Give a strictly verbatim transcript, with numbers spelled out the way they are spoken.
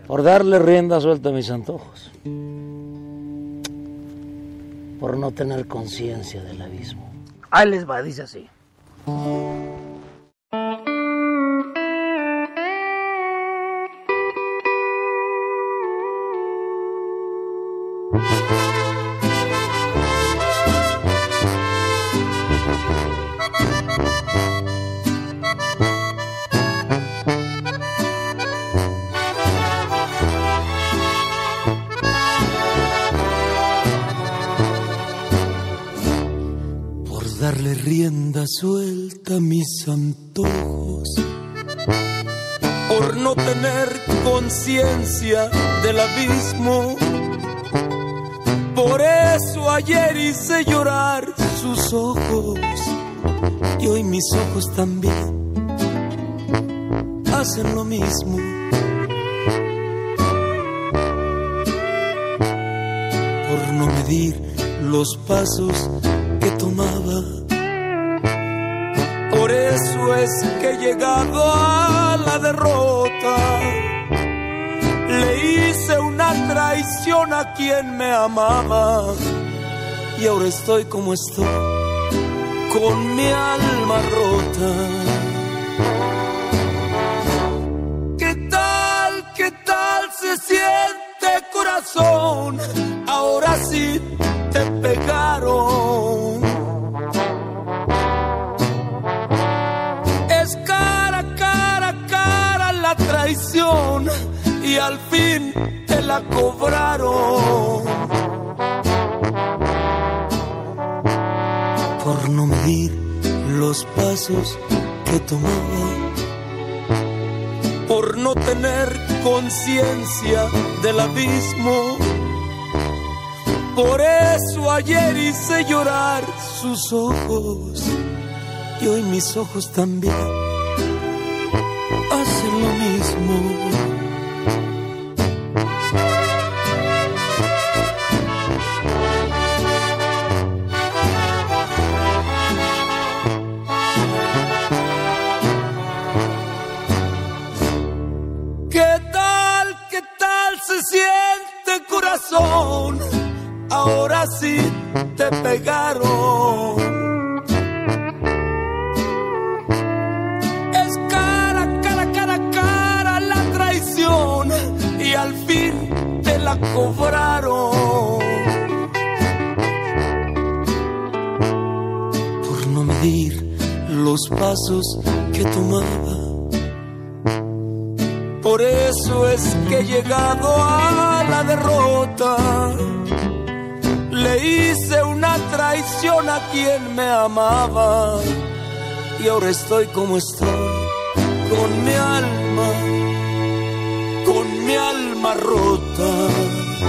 por darle rienda suelta a mis antojos, por no tener conciencia del abismo. Ahí les va, dice así. Darle rienda suelta a mis antojos, por no tener conciencia del abismo. Por eso ayer hice llorar sus ojos, y hoy mis ojos también hacen lo mismo. Por no medir los pasos que tomaba, por eso es que he llegado a la derrota. Le hice una traición a quien me amaba, y ahora estoy como estoy, con mi alma rota. ¿Qué tal, qué tal se siente, corazón? Ahora sí te pegaron. Es cara, cara, cara la traición, y al fin te la cobraron. Por no medir los pasos que tomaba, por no tener conciencia del abismo. Por eso ayer hice llorar sus ojos, y hoy mis ojos también hacen lo mismo. ¿Qué tal, qué tal se siente, corazón? Ahora sí te pegaron. Es cara, cara, cara, cara la traición, y al fin te la cobraron. Por no medir los pasos que tomaba, por eso es que he llegado a la derrota. Le hice una traición a quien me amaba, y ahora estoy como estoy, con mi alma, con mi alma rota.